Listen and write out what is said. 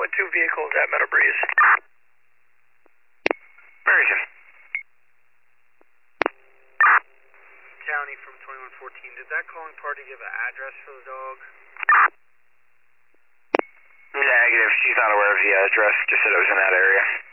with 2 vehicles at Meadow Breeze. Where is it? County from 2114. Did that calling party give an address for the dog? Negative. She's not aware of the address. Just said it was in that area.